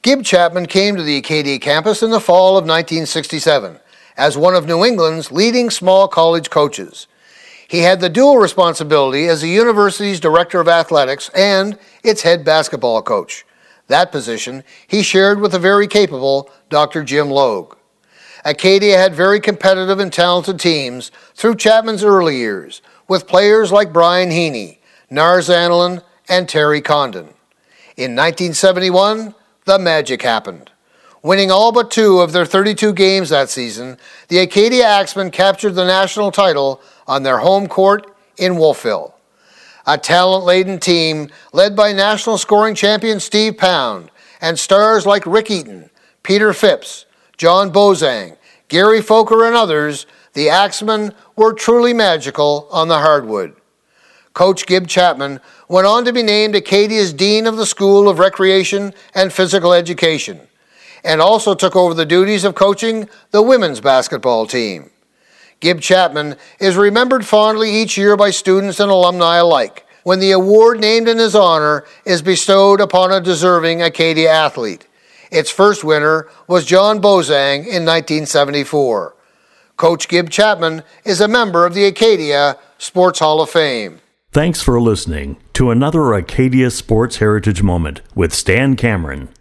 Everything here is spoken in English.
Gib Chapman came to the Acadia campus in the fall of 1967 as one of New England's leading small college coaches. He had the dual responsibility as the university's director of athletics and its head basketball coach. That position he shared with the very capable Dr. Jim Logue. Acadia had very competitive and talented teams through Chapman's early years, with players like Brian Heaney, Nars Anelin, and Terry Condon. In 1971, the magic happened. Winning all but 2 of their 32 games that season, the Acadia Axemen captured the national title on their home court in Wolfville. A talent-laden team led by national scoring champion Steve Pound and stars like Rick Eaton, Peter Phipps, John Bozang, Gary Foker, and others, the Axemen were truly magical on the hardwood. Coach Gib Chapman went on to be named Acadia's Dean of the School of Recreation and Physical Education, and also took over the duties of coaching the women's basketball team. Gib Chapman is remembered fondly each year by students and alumni alike when the award named in his honor is bestowed upon a deserving Acadia athlete. Its first winner was John Bozang in 1974. Coach Gib Chapman is a member of the Acadia Sports Hall of Fame. Thanks for listening to another Acadia Sports Heritage Moment with Stan Cameron.